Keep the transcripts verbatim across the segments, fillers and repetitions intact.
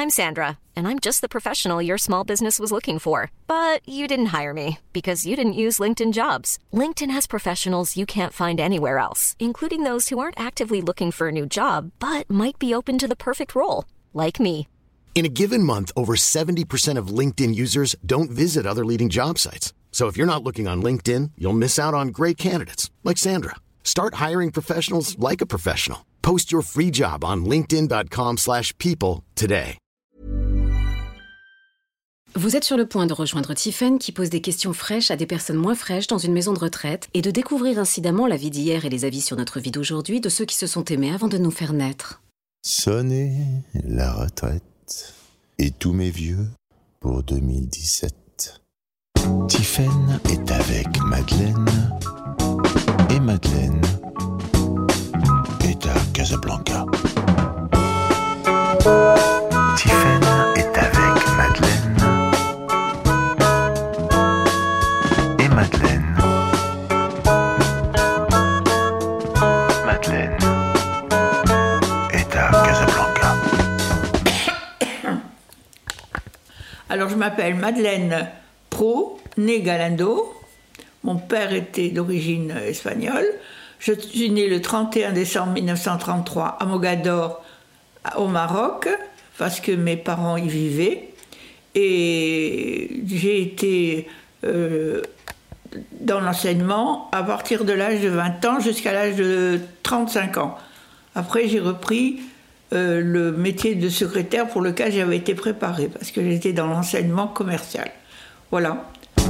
I'm Sandra, and I'm just the professional your small business was looking for. But you didn't hire me because you didn't use LinkedIn Jobs. LinkedIn has professionals you can't find anywhere else, including those who aren't actively looking for a new job, but might be open to the perfect role, like me. In a given month, over seventy percent of LinkedIn users don't visit other leading job sites. So if you're not looking on LinkedIn, you'll miss out on great candidates like Sandra. Start hiring professionals like a professional. Post your free job on linkedin dot com slash people today. Vous êtes sur le point de rejoindre Tiffaine qui pose des questions fraîches à des personnes moins fraîches dans une maison de retraite et de découvrir incidemment la vie d'hier et les avis sur notre vie d'aujourd'hui de ceux qui se sont aimés avant de nous faire naître. Sonnez la retraite et tous mes vieux pour deux mille dix-sept. Tiffaine est avec Madeleine et Madeleine est à Casablanca. Tiffaine est avec Madeleine et Madeleine. Madeleine est à Casablanca. Alors, je m'appelle Madeleine Pro, née Galando. Mon père était d'origine espagnole. Je suis née le trente et un décembre mille neuf cent trente-trois à Mogador, au Maroc, parce que mes parents y vivaient. Et j'ai été euh, dans l'enseignement à partir de l'âge de vingt ans jusqu'à l'âge de trente-cinq ans. Après, j'ai repris euh, le métier de secrétaire pour lequel j'avais été préparée, parce que j'étais dans l'enseignement commercial. Voilà.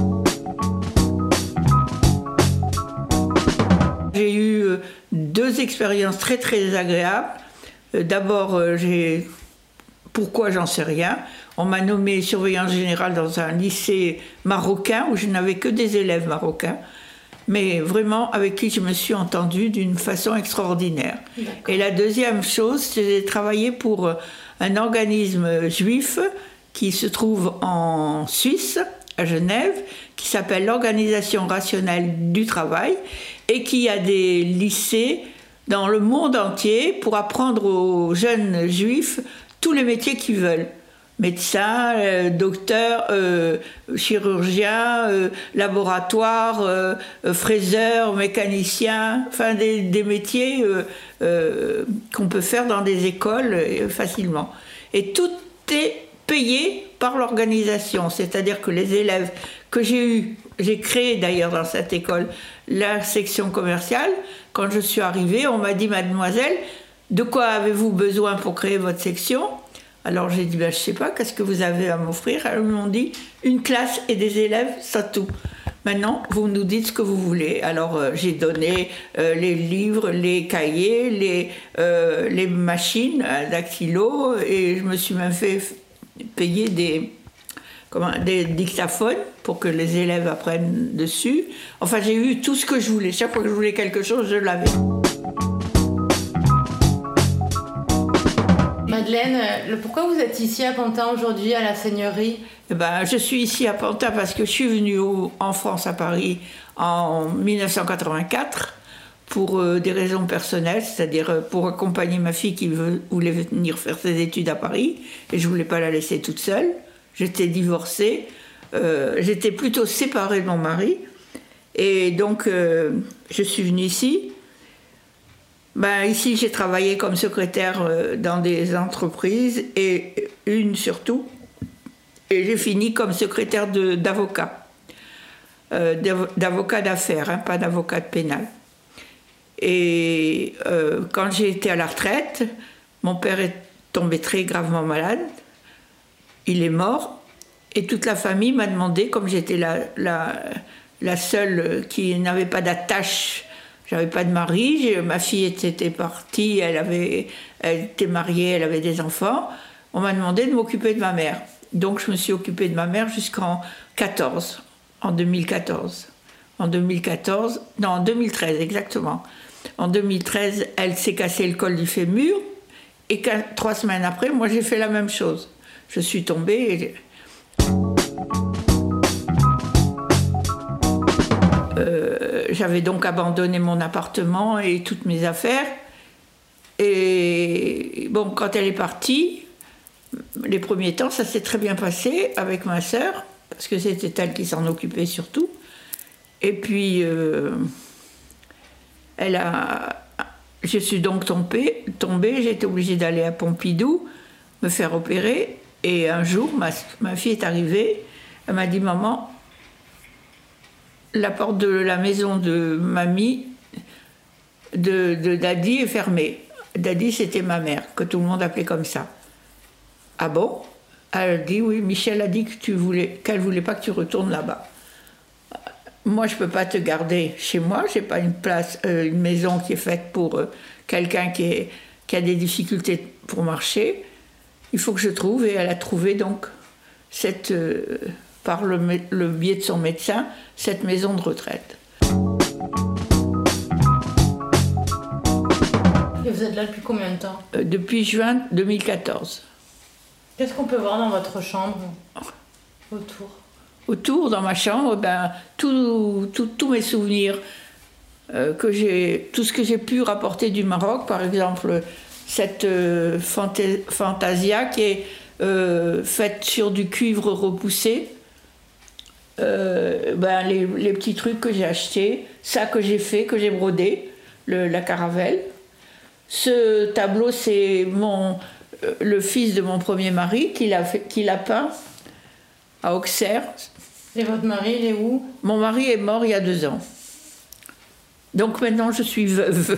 J'ai eu deux expériences très très agréables. D'abord, j'ai... pourquoi j'en sais rien. On m'a nommée surveillante générale dans un lycée marocain où je n'avais que des élèves marocains, mais vraiment avec qui je me suis entendue d'une façon extraordinaire. D'accord. Et la deuxième chose, c'est que j'ai travaillé pour un organisme juif qui se trouve en Suisse, à Genève, qui s'appelle l'Organisation rationnelle du travail et qui a des lycées dans le monde entier pour apprendre aux jeunes juifs tous les métiers qu'ils veulent. Médecin, euh, docteur, euh, chirurgien, euh, laboratoire, euh, euh, fraiseur, mécanicien, enfin des, des métiers euh, euh, qu'on peut faire dans des écoles euh, facilement. Et tout est payé par l'organisation, c'est-à-dire que les élèves que j'ai eus, j'ai créé d'ailleurs dans cette école la section commerciale. Quand je suis arrivée, on m'a dit « Mademoiselle, de quoi avez-vous besoin pour créer votre section ?» Alors j'ai dit ben, « Je ne sais pas, qu'est-ce que vous avez à m'offrir ?» Ils m'ont dit « Une classe et des élèves, ça tout. Maintenant, vous nous dites ce que vous voulez. » Alors euh, j'ai donné euh, les livres, les cahiers, les, euh, les machines à dactylo et je me suis même fait payer des, comment, des dictaphones pour que les élèves apprennent dessus. Enfin, j'ai eu tout ce que je voulais. Chaque fois que je voulais quelque chose, je l'avais. Madeleine, le, pourquoi vous êtes ici à Pantin aujourd'hui, à la Seigneurie ? Eh ben, je suis ici à Pantin parce que je suis venue au, en France, à Paris, en mille neuf cent quatre-vingt-quatre pour euh, des raisons personnelles, c'est-à-dire euh, pour accompagner ma fille qui veut, voulait venir faire ses études à Paris, et je ne voulais pas la laisser toute seule. J'étais divorcée, euh, j'étais plutôt séparée de mon mari, et donc euh, je suis venue ici. Ben, ici, j'ai travaillé comme secrétaire euh, dans des entreprises, et une surtout, et j'ai fini comme secrétaire de, d'avocat, euh, d'avocat d'affaires, hein, pas d'avocat de pénal. Et euh, quand j'ai été à la retraite, mon père est tombé très gravement malade, il est mort, et toute la famille m'a demandé, comme j'étais la, la, la seule qui n'avait pas d'attache, j'avais pas de mari, ma fille était partie, elle, avait, elle était mariée, elle avait des enfants, on m'a demandé de m'occuper de ma mère. Donc je me suis occupée de ma mère jusqu'en quatorze, en deux mille quatorze. En deux mille quatorze, non, en deux mille treize exactement. En deux mille treize, elle s'est cassé le col du fémur, et quatre, trois semaines après, moi j'ai fait la même chose. Je suis tombée et... Euh, j'avais donc abandonné mon appartement et toutes mes affaires. Et bon, quand elle est partie, les premiers temps, ça s'est très bien passé avec ma sœur, parce que c'était elle qui s'en occupait surtout. Et puis, euh, elle a, je suis donc tombée, tombée j'ai été obligée d'aller à Pompidou, me faire opérer. Et un jour, ma, ma fille est arrivée, elle m'a dit « Maman, la porte de la maison de mamie, de, de Daddy est fermée. » Daddy, c'était ma mère, que tout le monde appelait comme ça. « Ah bon ?» Elle a dit « Oui, Michel a dit que tu voulais, qu'elle ne voulait pas que tu retournes là-bas. » Moi, je ne peux pas te garder chez moi, je n'ai pas une place, euh, une maison qui est faite pour euh, quelqu'un qui, est, qui a des difficultés pour marcher. Il faut que je trouve, et elle a trouvé donc, cette, euh, par le, le biais de son médecin, cette maison de retraite. Et vous êtes là depuis combien de temps? euh, Depuis juin deux mille quatorze. Qu'est-ce qu'on peut voir dans votre chambre autour? Autour, dans ma chambre, ben, tous tout, tout mes souvenirs, euh, que j'ai, tout ce que j'ai pu rapporter du Maroc, par exemple, cette euh, fanta- Fantasia qui est euh, faite sur du cuivre repoussé, euh, ben, les, les petits trucs que j'ai achetés, ça que j'ai fait, que j'ai brodé, le, la caravelle. Ce tableau, c'est mon, euh, le fils de mon premier mari qui l'a, fait, qui l'a peint à Auxerre. Et votre mari, il est où? Mon mari est mort il y a deux ans. Donc maintenant, je suis veuve.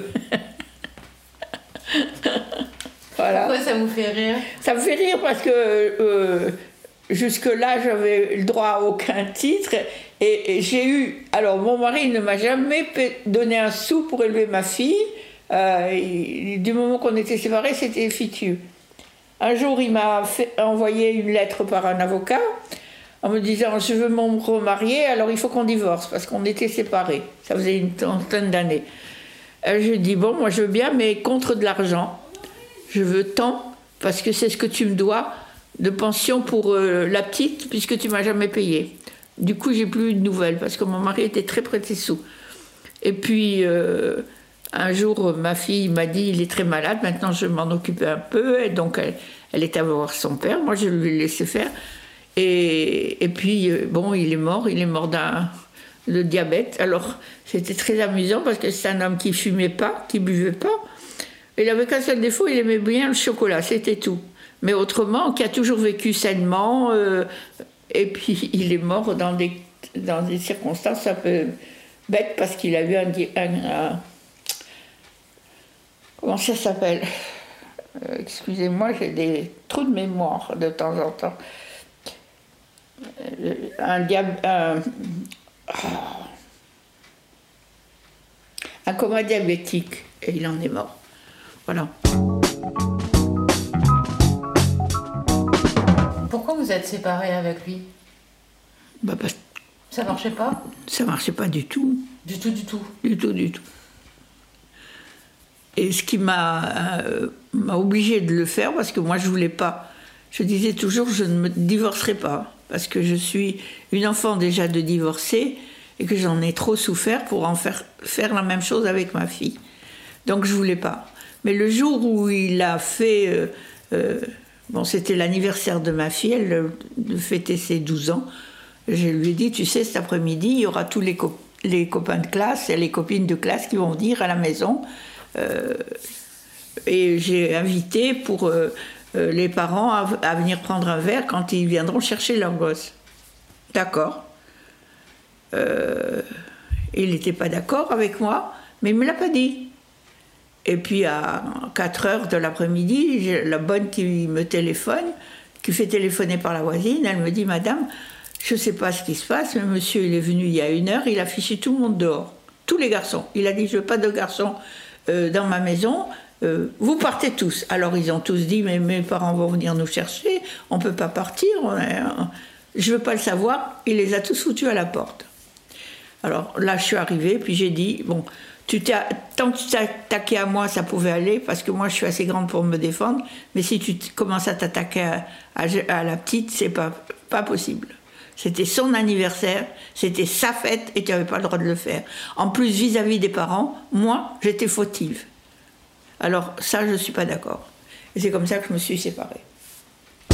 Voilà. Pourquoi ça vous fait rire? Ça me fait rire parce que euh, jusque-là, j'avais le droit à aucun titre. Et, et j'ai eu... Alors, mon mari ne m'a jamais donné un sou pour élever ma fille. Euh, il, du moment qu'on était séparés, c'était fichu. Un jour, il m'a fait, envoyé une lettre par un avocat en me disant « Je veux me remarier, alors il faut qu'on divorce, parce qu'on était séparés. » Ça faisait une trentaine d'années. Euh, je dis « Bon, moi je veux bien, mais contre de l'argent. Je veux tant, parce que c'est ce que tu me dois, de pension pour euh, la petite, puisque tu ne m'as jamais payé. » Du coup, j'ai plus eu de nouvelles, parce que mon mari était très près de ses sous. Et puis, euh, un jour, ma fille m'a dit « Il est très malade, maintenant je vais m'en occuper un peu. » Et donc, elle, elle est allée voir son père. Moi, je lui ai laissé faire. Et, et puis, bon, il est mort, il est mort d'un de diabète. Alors, c'était très amusant parce que c'est un homme qui fumait pas, qui buvait pas. Il avait qu'un seul défaut, il aimait bien le chocolat, c'était tout. Mais autrement, qui a toujours vécu sainement. Euh, et puis, il est mort dans des, dans des circonstances un peu bêtes parce qu'il a eu un... un, un comment ça s'appelle? euh, Excusez-moi, j'ai des trous de mémoire de temps en temps. Un, diab... un... un coma diabétique, et il en est mort. Voilà. Pourquoi vous êtes séparés avec lui? Bah parce... Ça marchait pas? Ça marchait pas du tout. Du tout, du tout? Du tout, du tout. Et ce qui m'a, euh, m'a obligée de le faire, parce que moi je voulais pas. Je disais toujours, je ne me divorcerai pas. Parce que je suis une enfant déjà de divorcer et que j'en ai trop souffert pour en faire, faire la même chose avec ma fille. Donc je ne voulais pas. Mais le jour où il a fait... Euh, euh, bon, c'était l'anniversaire de ma fille, elle fêtait ses douze ans. Je lui ai dit, tu sais, cet après-midi, il y aura tous les, co- les copains de classe et les copines de classe qui vont venir à la maison. Euh, et j'ai invité pour... Euh, Euh, les parents à, à venir prendre un verre quand ils viendront chercher leur gosse. D'accord. Euh, il n'était pas d'accord avec moi, mais il ne me l'a pas dit. Et puis à quatre heures de l'après-midi, j'ai la bonne qui me téléphone, qui fait téléphoner par la voisine, elle me dit « Madame, je ne sais pas ce qui se passe, mais monsieur il est venu il y a une heure, il a fiché tout le monde dehors, tous les garçons. Il a dit « Je ne veux pas de garçons euh, dans ma maison ». Euh, vous partez tous. Alors ils ont tous dit, mais mes parents vont venir nous chercher, on ne peut pas partir, on est, on... je ne veux pas le savoir. Il les a tous foutus à la porte. Alors là, je suis arrivée, puis j'ai dit, bon, tu t'es, tant que tu t'es attaqué à moi, ça pouvait aller, parce que moi, je suis assez grande pour me défendre, mais si tu commences à t'attaquer à, à, à la petite, c'est pas, pas possible. C'était son anniversaire, c'était sa fête, et tu n'avais pas le droit de le faire. En plus, vis-à-vis des parents, moi, j'étais fautive. Alors ça, je ne suis pas d'accord. Et c'est comme ça que je me suis séparée.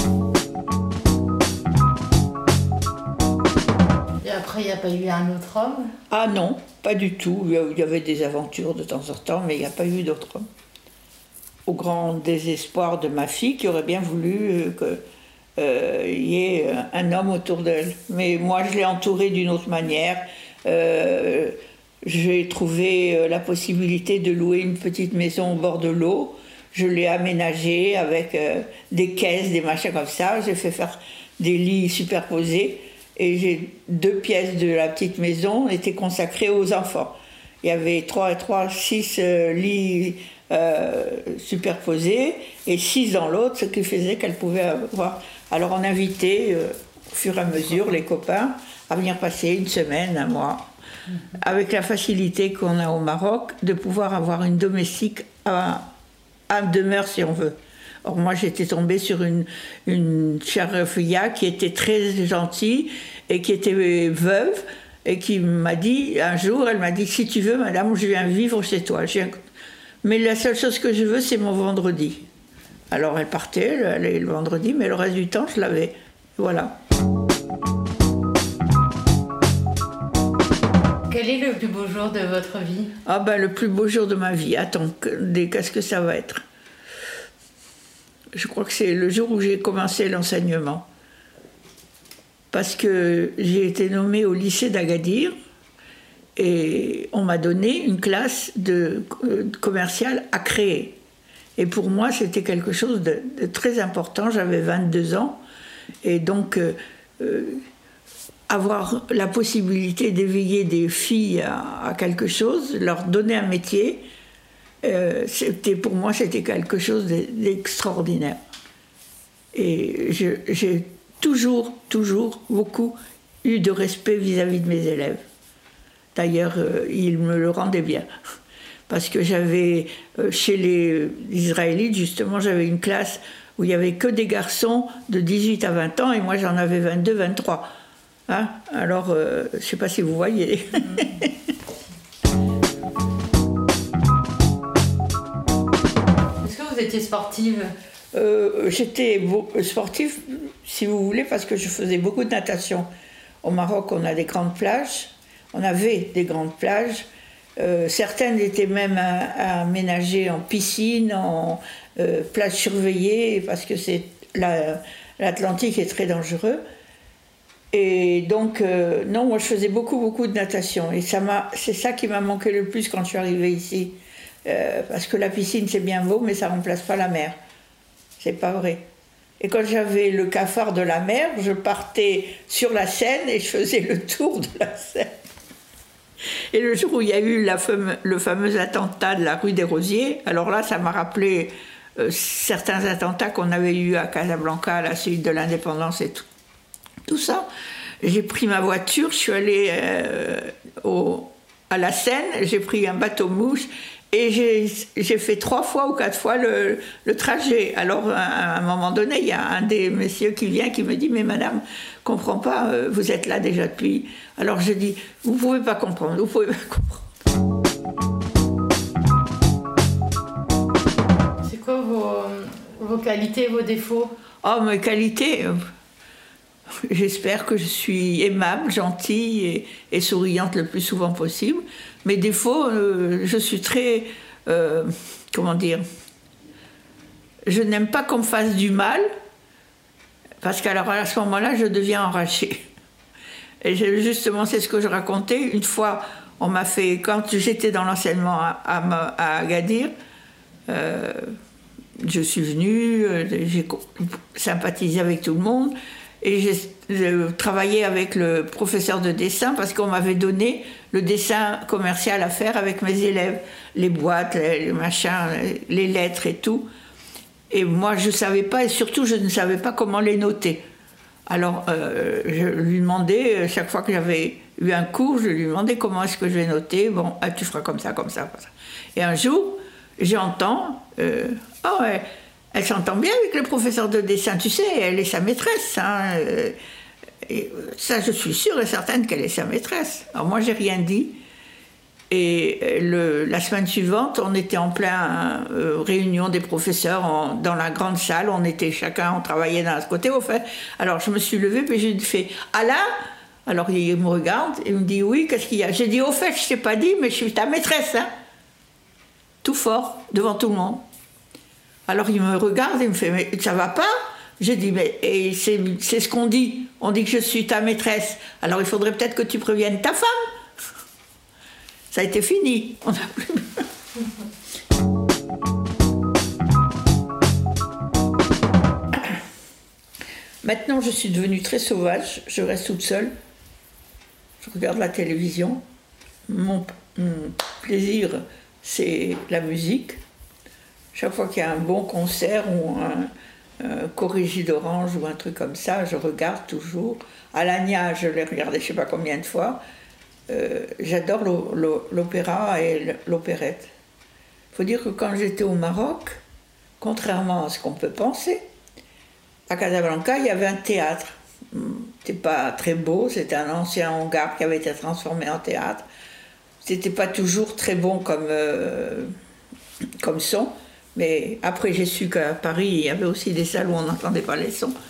après, il n'y a pas eu un autre homme? Ah non, pas du tout. Il y avait des aventures de temps en temps, mais il n'y a pas eu d'autre homme. Au grand désespoir de ma fille, qui aurait bien voulu qu'il euh, y ait un homme autour d'elle. Mais moi, je l'ai entourée d'une autre manière. Euh, j'ai trouvé la possibilité de louer une petite maison au bord de l'eau. Je l'ai aménagée avec euh, des caisses, des machins comme ça. J'ai fait faire des lits superposés. Et j'ai deux pièces de la petite maison étaient consacrées aux enfants. Il y avait trois, trois, six euh, lits euh, superposés et six dans l'autre, ce qui faisait qu'elle pouvait avoir. Alors on invitait euh, au fur et à mesure les copains à venir passer une semaine, un mois, mmh. avec la facilité qu'on a au Maroc de pouvoir avoir une domestique à, à demeure si on veut. Or moi j'étais tombée sur une, une chère fille qui était très gentille et qui était veuve et qui m'a dit, un jour elle m'a dit, si tu veux madame, je viens vivre chez toi. Je viens... Mais la seule chose que je veux c'est mon vendredi. Alors elle partait, elle allait le vendredi, mais le reste du temps je l'avais. Voilà. Quel est le plus beau jour de votre vie? Ah ben le plus beau jour de ma vie, attends, qu'est-ce que ça va être? Je crois que c'est le jour où j'ai commencé l'enseignement. Parce que j'ai été nommée au lycée d'Agadir et on m'a donné une classe de, de commerciale à créer. Et pour moi, c'était quelque chose de, de très important. J'avais vingt-deux ans et donc euh, euh, avoir la possibilité d'éveiller des filles à, à quelque chose, leur donner un métier, Euh, c'était, pour moi, c'était quelque chose d'extraordinaire. Et je, j'ai toujours, toujours beaucoup eu de respect vis-à-vis de mes élèves. D'ailleurs, euh, ils me le rendaient bien. Parce que j'avais, euh, chez les Israélites, justement, j'avais une classe où il n'y avait que des garçons de dix-huit à vingt ans, et moi j'en avais vingt-deux, vingt-trois. Hein? Alors, euh, je ne sais pas si vous voyez. Vous étiez sportive? euh, J'étais sportive, si vous voulez, parce que je faisais beaucoup de natation. Au Maroc, on a des grandes plages. On avait des grandes plages. Euh, certaines étaient même aménagées en piscine, en euh, plage surveillée, parce que c'est la, l'Atlantique est très dangereux. Et donc, euh, non, moi je faisais beaucoup, beaucoup de natation. Et ça m'a, c'est ça qui m'a manqué le plus quand je suis arrivée ici. Euh, parce que la piscine c'est bien beau, mais ça ne remplace pas la mer. C'est pas vrai. Et quand j'avais le cafard de la mer, je partais sur la Seine et je faisais le tour de la Seine. Et le jour où il y a eu la fame, le fameux attentat de la rue des Rosiers, alors là, ça m'a rappelé euh, certains attentats qu'on avait eus à Casablanca à la suite de l'indépendance et tout, tout ça. J'ai pris ma voiture, je suis allée euh, au, à la Seine, j'ai pris un bateau-mouche. Et j'ai, j'ai fait trois fois ou quatre fois le, le trajet. Alors, à un moment donné, il y a un des messieurs qui vient qui me dit « Mais madame, je ne comprends pas, vous êtes là déjà depuis... » Alors je dis « Vous ne pouvez pas comprendre, vous ne pouvez pas comprendre. » C'est quoi vos, vos qualités, vos défauts? Oh, mes qualités, euh, j'espère que je suis aimable, gentille et, et souriante le plus souvent possible. Mes défauts, euh, je suis très... Euh, comment dire? Je n'aime pas qu'on me fasse du mal, parce qu'alors à ce moment-là, je deviens enragée. Et justement, c'est ce que je racontais. Une fois, on m'a fait... Quand j'étais dans l'enseignement à, à, à Agadir, euh, je suis venue, j'ai sympathisé avec tout le monde, et j'ai travaillé avec le professeur de dessin parce qu'on m'avait donné le dessin commercial à faire avec mes élèves, les boîtes, les machins, les lettres et tout. Et moi, je ne savais pas, et surtout, je ne savais pas comment les noter. Alors, euh, je lui demandais, chaque fois que j'avais eu un cours, je lui demandais comment est-ce que je vais noter. Bon, ah, tu feras comme ça, comme ça, comme ça. Et un jour, j'entends, euh, oh ouais, elle s'entend bien avec le professeur de dessin, tu sais, elle est sa maîtresse. Hein, euh, et ça, je suis sûre et certaine qu'elle est sa maîtresse. Alors moi, j'ai rien dit. Et le, la semaine suivante, on était en plein euh, réunion des professeurs en, dans la grande salle. On était chacun, on travaillait d'un côté au fait. Alors je me suis levée, puis j'ai fait Alain. Alors il me regarde, il me dit oui, qu'est-ce qu'il y a? J'ai dit au fait, je t'ai pas dit, mais je suis ta maîtresse, hein. Tout fort, devant tout le monde. Alors il me regarde, il me fait, mais ça va pas? J'ai dit, mais et c'est, c'est ce qu'on dit. On dit que je suis ta maîtresse. Alors il faudrait peut-être que tu préviennes ta femme. Ça a été fini. On n'a plus... Maintenant, je suis devenue très sauvage. Je reste toute seule. Je regarde la télévision. Mon, mon plaisir, c'est la musique. Chaque fois qu'il y a un bon concert ou un, un Corrigi d'Orange ou un truc comme ça, je regarde toujours. Alagna, je l'ai regardé je ne sais pas combien de fois. Euh, j'adore l'o, l'o, l'opéra et l'opérette. Il faut dire que quand j'étais au Maroc, contrairement à ce qu'on peut penser, à Casablanca, il y avait un théâtre. C'était pas très beau, c'était un ancien hangar qui avait été transformé en théâtre. C'était pas toujours très bon comme, euh, comme son, mais après j'ai su qu'à Paris, il y avait aussi des salles où on n'entendait pas les sons.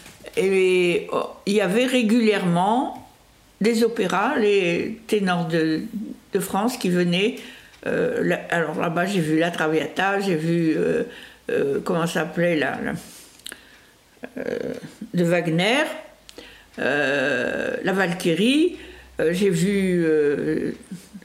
Et oh, il y avait régulièrement des opéras, les ténors de, de France qui venaient. Euh, là, alors là-bas, j'ai vu La Traviata, j'ai vu, euh, euh, comment ça s'appelait, là, là euh, de Wagner, euh, La Valkyrie, euh, j'ai vu euh,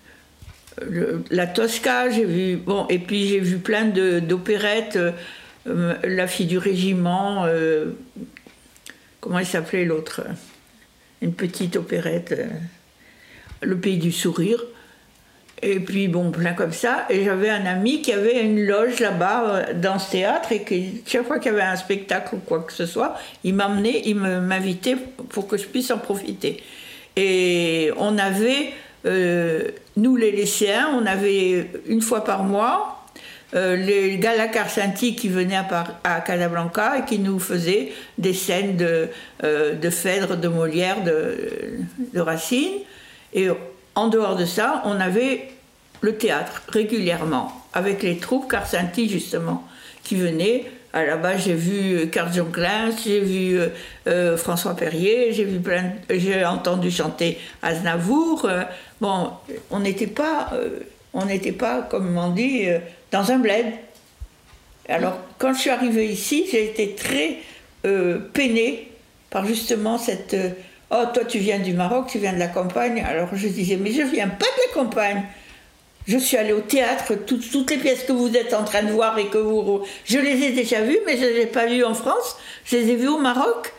le, La Tosca, j'ai vu, bon, et puis j'ai vu plein de, d'opérettes, euh, La Fille du Régiment, euh, comment il s'appelait l'autre? Une petite opérette, euh, Le Pays du Sourire. Et puis bon, plein comme ça. Et j'avais un ami qui avait une loge là-bas dans ce théâtre et que chaque fois qu'il y avait un spectacle ou quoi que ce soit, il m'emmenait, il m'invitait pour que je puisse en profiter. Et on avait, euh, nous les lycéens, on avait une fois par mois euh, les Gala Carcenti qui venaient à, Par- à Casablanca et qui nous faisaient des scènes de, euh, de Phèdre, de Molière, de, de Racine. Et en dehors de ça, on avait le théâtre régulièrement, avec les troupes Carcenti justement, qui venaient. À la base, j'ai vu Karl Jonklin, j'ai vu euh, euh, François Perrier, j'ai vu plein, de, j'ai entendu chanter Aznavour. Euh, bon, on n'était pas, euh, on n'était pas, comme on dit, euh, dans un bled. Alors, quand je suis arrivée ici, j'ai été très euh, peinée par justement cette. Euh, Oh, toi, tu viens du Maroc, tu viens de la campagne. Alors je disais, mais je viens pas de la campagne. Je suis allée au théâtre, tout, toutes les pièces que vous êtes en train de voir et que vous... Je les ai déjà vues, mais je ne les ai pas vues en France. Je les ai vues au Maroc.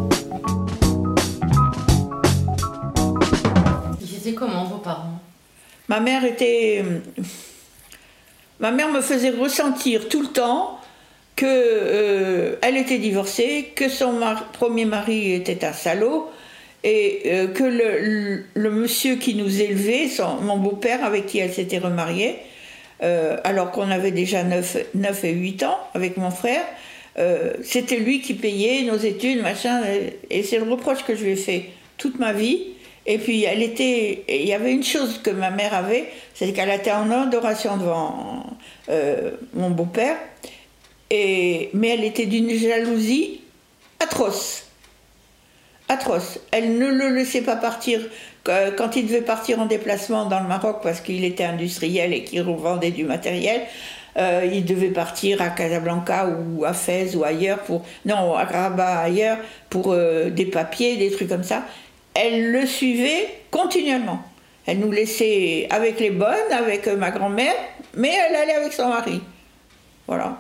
Ils étaient comment, vos parents? Ma mère était... Ma mère me faisait ressentir tout le temps qu'elle euh, était divorcée, que son mar- premier mari était un salaud, et euh, que le, le, le monsieur qui nous élevait, son, mon beau-père avec qui elle s'était remariée, euh, alors qu'on avait déjà neuf et huit ans avec mon frère, euh, c'était lui qui payait nos études, machin, et, et c'est le reproche que je lui ai fait toute ma vie. Et puis elle était, il y avait une chose que ma mère avait, c'est qu'elle était en adoration devant euh, mon beau-père, et, mais elle était d'une jalousie atroce. Atroce. Elle ne le laissait pas partir quand il devait partir en déplacement dans le Maroc parce qu'il était industriel et qu'il revendait du matériel. Euh, il devait partir à Casablanca ou à Fès ou ailleurs pour non à Rabat ailleurs pour euh, des papiers, des trucs comme ça. Elle le suivait continuellement. Elle nous laissait avec les bonnes, avec ma grand-mère, mais elle allait avec son mari. Voilà.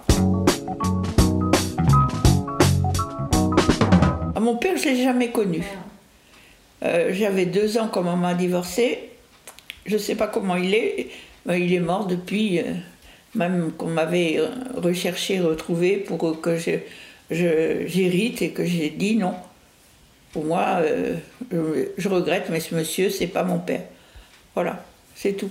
Mon père, je ne l'ai jamais connu. Euh, j'avais deux ans quand maman a divorcé. Je ne sais pas comment il est. Il est mort depuis, euh, même qu'on m'avait recherché, retrouvé pour que je, je, j'hérite et que j'ai dit non. Pour moi, euh, je, je regrette, mais ce monsieur, c'est pas mon père. Voilà, c'est tout.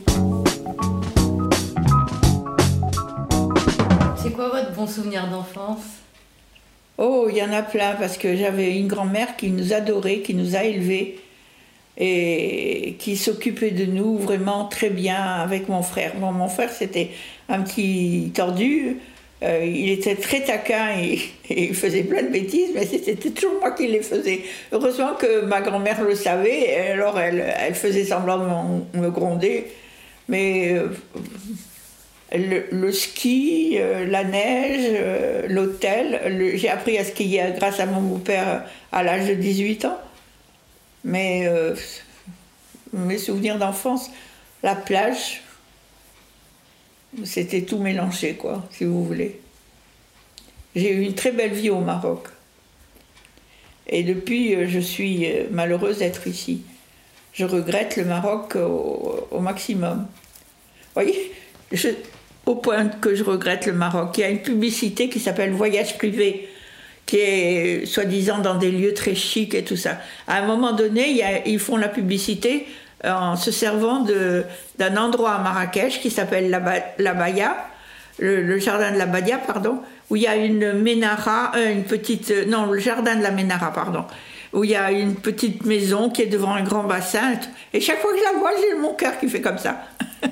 C'est quoi votre bon souvenir d'enfance? Oh, il y en a plein, parce que j'avais une grand-mère qui nous adorait, qui nous a élevés et qui s'occupait de nous vraiment très bien avec mon frère. Bon, mon frère, c'était un petit tordu, Euh, il était très taquin et, et il faisait plein de bêtises, mais c'était toujours moi qui les faisais. Heureusement que ma grand-mère le savait, et alors elle, elle faisait semblant de me gronder. Mais euh, le, le ski, euh, la neige, euh, l'hôtel, le, j'ai appris à skier grâce à mon beau-père à l'âge de dix-huit ans. Mais euh, mes souvenirs d'enfance, la plage, c'était tout mélangé, quoi, si vous voulez. J'ai eu une très belle vie au Maroc. Et depuis, je suis malheureuse d'être ici. Je regrette le Maroc au, au maximum. Vous voyez, je, au point que je regrette le Maroc, il y a une publicité qui s'appelle Voyage privé, qui est soi-disant dans des lieux très chics et tout ça. À un moment donné, il y a, ils font la publicité en se servant de, d'un endroit à Marrakech qui s'appelle la, la Baïa, le, le jardin de la Badia, pardon, où il y a une ménara, euh, une petite, euh, non, le jardin de la Ménara, pardon, où il y a une petite maison qui est devant un grand bassin. Et chaque fois que je la vois, j'ai mon cœur qui fait comme ça.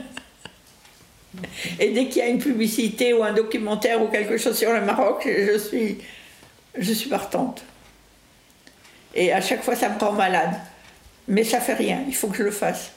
Et dès qu'il y a une publicité ou un documentaire ou quelque chose sur le Maroc, je suis, je suis partante. Et à chaque fois, ça me rend malade. Mais ça fait rien, il faut que je le fasse.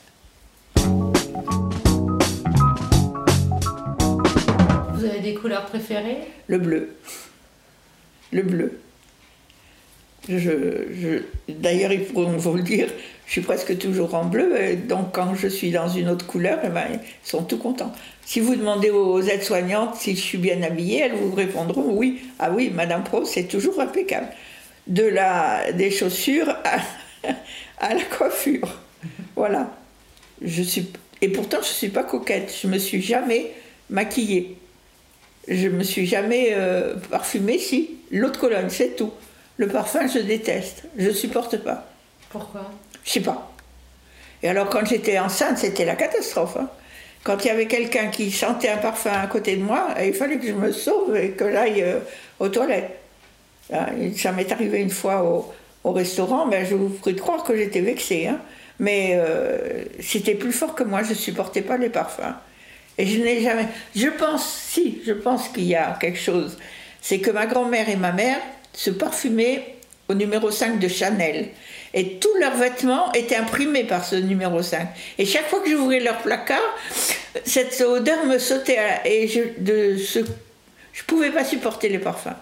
Vous avez des couleurs préférées? Le bleu. Le bleu. Je, je, d'ailleurs, ils pourront vous le dire, je suis presque toujours en bleu, et donc quand je suis dans une autre couleur, eh ben, ils sont tout contents. Si vous demandez aux aides-soignantes si je suis bien habillée, elles vous répondront oui. Ah oui, Madame Pro, c'est toujours impeccable. De la, des chaussures à, à la coiffure. Voilà. Je suis, et pourtant, je ne suis pas coquette. Je ne me suis jamais maquillée. Je ne me suis jamais euh, parfumée, si. L'eau de Cologne, c'est tout. Le parfum, je déteste. Je ne supporte pas. Pourquoi? Je sais pas. Et alors, quand j'étais enceinte, c'était la catastrophe. Hein. Quand il y avait quelqu'un qui sentait un parfum à côté de moi, il fallait que je me sauve et que j'aille euh, aux toilettes. Ça m'est arrivé une fois au, au restaurant, ben je vous prie de croire que j'étais vexée. Hein. Mais euh, c'était plus fort que moi, je ne supportais pas les parfums. Et je n'ai jamais... Je pense, si, je pense qu'il y a quelque chose. C'est que ma grand-mère et ma mère se parfumaient au numéro cinq de Chanel. Et tous leurs vêtements étaient imprimés par ce numéro cinq. Et chaque fois que j'ouvrais leur placard, cette odeur me sautait à la... Et je ne ce... je pouvais pas supporter les parfums.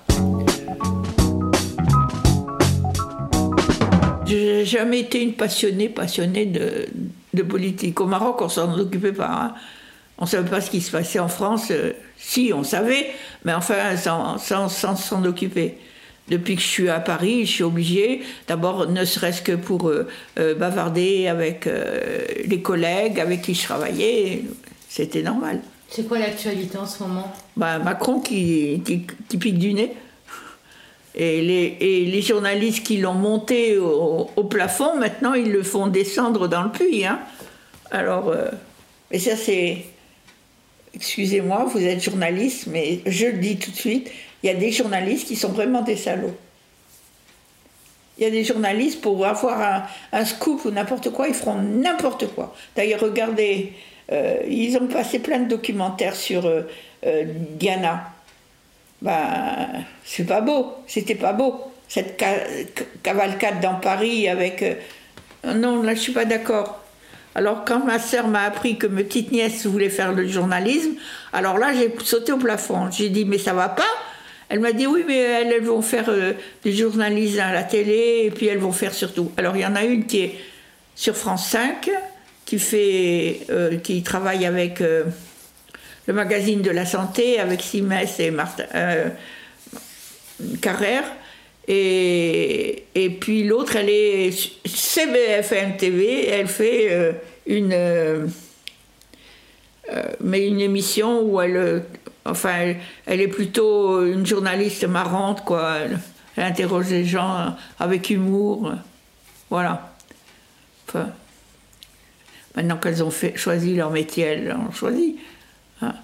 Je n'ai jamais été une passionnée, passionnée de, de politique. Au Maroc, on ne s'en occupait pas. Hein. On ne savait pas ce qui se passait en France. Euh, si, on savait, mais enfin, sans, sans, sans s'en occuper. Depuis que je suis à Paris, je suis obligée, d'abord, ne serait-ce que pour euh, euh, bavarder avec euh, les collègues avec qui je travaillais, c'était normal. C'est quoi l'actualité en ce moment? Ben, Macron qui, qui, qui pique du nez. Et les, et les journalistes qui l'ont monté au, au plafond, maintenant, ils le font descendre dans le puits. Hein. Alors, euh, et ça, c'est... Excusez-moi, vous êtes journaliste, mais je le dis tout de suite, il y a des journalistes qui sont vraiment des salauds. Il y a des journalistes, pour avoir un, un scoop ou n'importe quoi, ils feront n'importe quoi. D'ailleurs, regardez, euh, ils ont passé plein de documentaires sur euh, euh, Diana. Ben, c'est pas beau, c'était pas beau. Cette ca cavalcade dans Paris avec... Euh, non, là, je suis pas d'accord. Alors, quand ma sœur m'a appris que ma petite nièce voulait faire le journalisme, alors là, j'ai sauté au plafond. J'ai dit, mais ça va pas? Elle m'a dit, oui, mais elles, elles vont faire euh, du journalisme à la télé, et puis elles vont faire surtout. Alors, il y en a une qui est sur France cinq, qui, fait, euh, qui travaille avec euh, le magazine de la santé, avec Simès et Martin euh, Carrère. Et, et puis l'autre, elle est C B F M T V, elle fait euh, une, euh, euh, mais une émission où elle, euh, enfin, elle, elle est plutôt une journaliste marrante, quoi. Elle, elle interroge les gens avec humour, voilà. Enfin, maintenant qu'elles ont fait, choisi leur métier, elles l'ont choisi. Hein.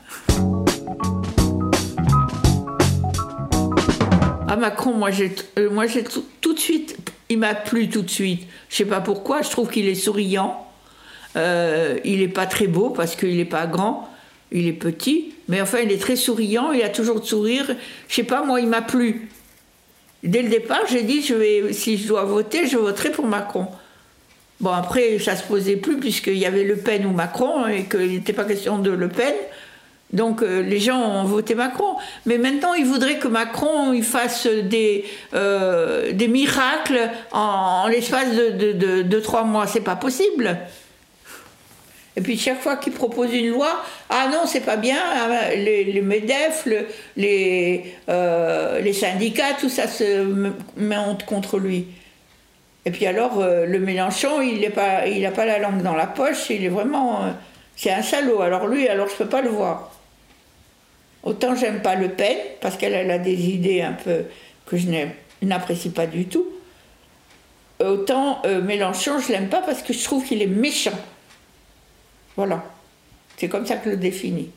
Ah, Macron, moi j'ai, euh, moi j'ai tout, tout de suite, il m'a plu tout de suite. Je sais pas pourquoi, je trouve qu'il est souriant. Euh, il est pas très beau parce qu'il est pas grand, Il est petit, mais enfin, il est très souriant, il a toujours le sourire. Je sais pas, moi, il m'a plu. Dès le départ, j'ai dit, je vais, si je dois voter, je voterai pour Macron. Bon, après, ça se posait plus, puisqu'il y avait Le Pen ou Macron, et qu'il n'était pas question de Le Pen. Donc, euh, les gens ont voté Macron. Mais maintenant, ils voudraient que Macron il fasse des, euh, des miracles en, en l'espace de, de, de, de trois mois. C'est pas possible. Et puis chaque fois qu'ils proposent une loi, ah non, c'est pas bien, les, les MEDEF, le, les, euh, les syndicats, tout ça se monte contre lui. Et puis alors, euh, le Mélenchon, il n'a pas, il a pas la langue dans la poche, il est vraiment... Euh, c'est un salaud. Alors lui, alors je peux pas le voir. Autant j'aime pas Le Pen, parce qu'elle elle a des idées un peu que je n'apprécie pas du tout. Autant euh, Mélenchon, je l'aime pas parce que je trouve qu'il est méchant. Voilà, c'est comme ça que je le définis.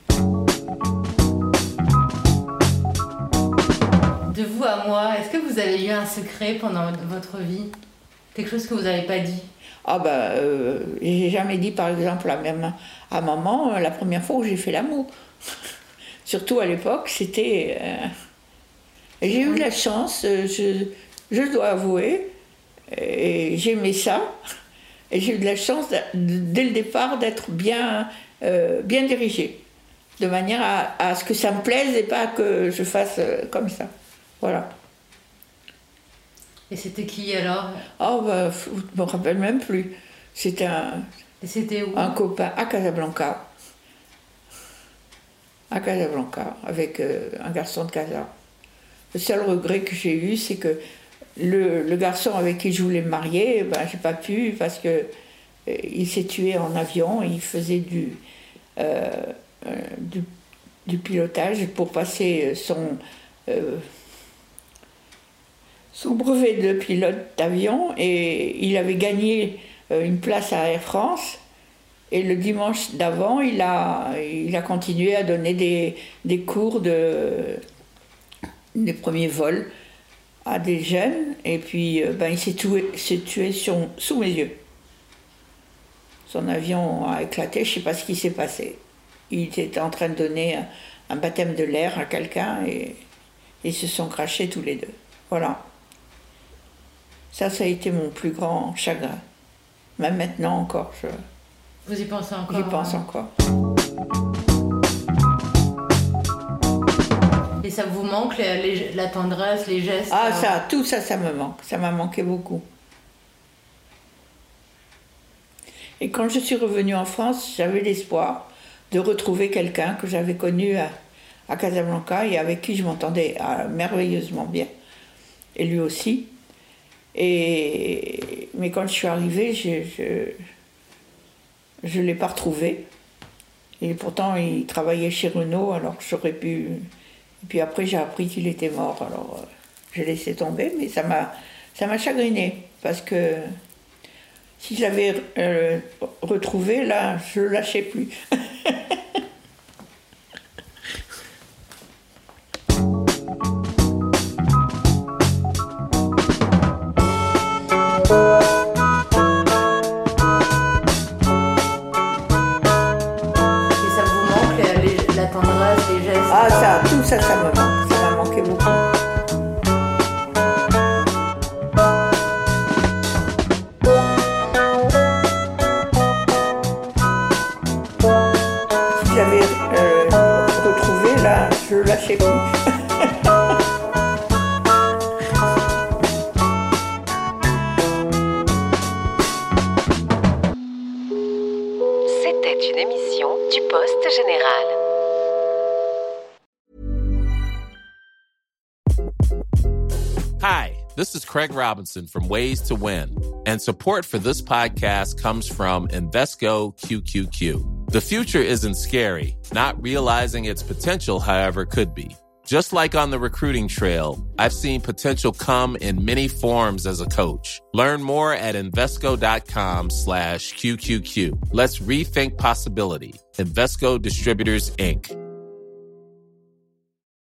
De vous à moi, est-ce que vous avez eu un secret pendant votre vie? Quelque chose que vous n'avez pas dit? Ah ben, euh, j'ai jamais dit par exemple à, même, à maman la première fois où j'ai fait l'amour. Surtout à l'époque, c'était... Euh... Et j'ai eu la chance, je, je dois avouer, et j'aimais ça. Et j'ai eu de la chance, dès le départ, d'être bien, euh, bien dirigée, de manière à, à ce que ça me plaise et pas que je fasse euh, comme ça. Voilà. Et c'était qui alors? Oh, bah, je ne me rappelle même plus. C'était un, et c'était où? Un copain à Casablanca. À Casablanca, avec euh, un garçon de Casa. Le seul regret que j'ai eu, c'est que Le, le garçon avec qui je voulais me marier, ben, j'ai pas pu parce que euh, il s'est tué en avion et il faisait du, euh, euh, du, du pilotage pour passer son, euh, son brevet de pilote d'avion et il avait gagné euh, une place à Air France et le dimanche d'avant, il a, il a continué à donner des, des cours de, des premiers vols à des jeunes, et puis ben, il s'est tué, s'est tué sur, sous mes yeux. Son avion a éclaté, je ne sais pas ce qui s'est passé. Il était en train de donner un, un baptême de l'air à quelqu'un, et ils se sont crachés tous les deux. Voilà. Ça, ça a été mon plus grand chagrin. Même maintenant encore. Je... Vous y pensez encore? J'y pense hein. encore. Et ça vous manque, les, les, la tendresse, les gestes? Ah, euh... ça, tout ça, ça me manque. Ça m'a manqué beaucoup. Et quand je suis revenue en France, j'avais l'espoir de retrouver quelqu'un que j'avais connu à, à Casablanca et avec qui je m'entendais ah, merveilleusement bien. Et lui aussi. Et... Mais quand je suis arrivée, je ne l'ai pas retrouvé. Et pourtant, il travaillait chez Renault, alors j'aurais pu... Et puis après, j'ai appris qu'il était mort, alors euh, j'ai laissé tomber, mais ça m'a, ça m'a chagriné, parce que si je l'avais euh, retrouvé, là, je ne le lâchais plus. Ah, ça, tout ça, ça me manque. Ça m'a manqué beaucoup. Si j'avais euh, retrouvé, là, je ne lâchais plus. C'était une émission du Poste Général. Hi, this is Craig Robinson from Ways to Win, and support for this podcast comes from Invesco Q Q Q. The future isn't scary. Not realizing its potential, however, could be. Just like on the recruiting trail, I've seen potential come in many forms as a coach. Learn more at Invesco.com slash QQQ. Let's rethink possibility. Invesco Distributors, Incorporated.